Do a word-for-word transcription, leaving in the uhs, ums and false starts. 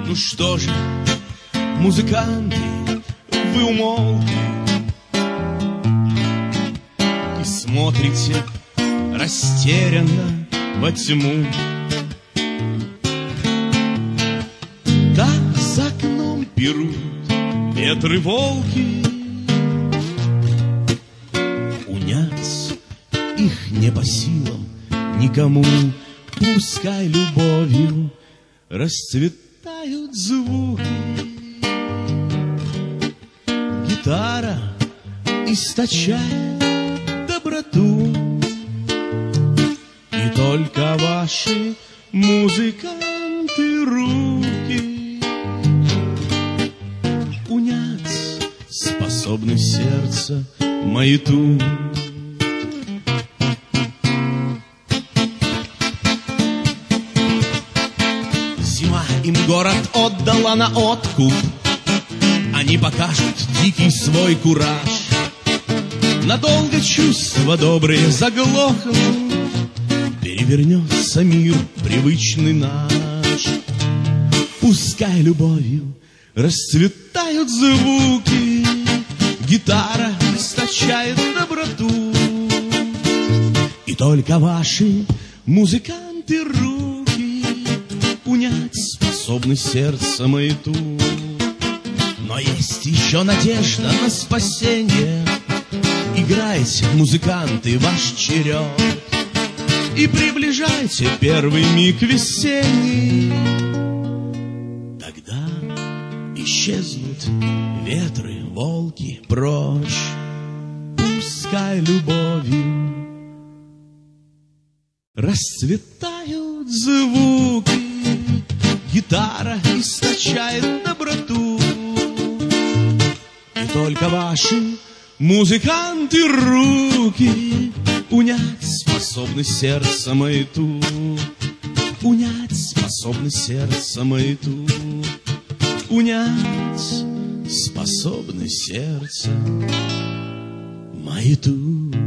Ну что же, музыканты, вы умолкли и смотрите растерянно во тьму. Так за окном пируют ветры-волки, унять их не по силам никому. Пускай любовью расцветают звуки. Гитара источает доброту, и только ваши музыканты руки унять способны сердце маяту. Зима им город отдала на откуп, они покажут дикий свой кураж. Надолго чувства добрые заглохнут, перевернется мир привычный наш. Пускай любовью расцветают звуки, гитара источает доброту, и только ваши музыканты руки унять способны сердце маяту. Но есть еще надежда на спасение. Играйте, музыканты, ваш черед, и приближайте первый миг весенний. Тогда исчезнут ветры, волки прочь. Пускай любовью расцветают звуки, гитара источает доброту, и только ваши музыканты руки унять способны сердце маяту. Унять способны сердце маяту. Унять способны сердце маяту.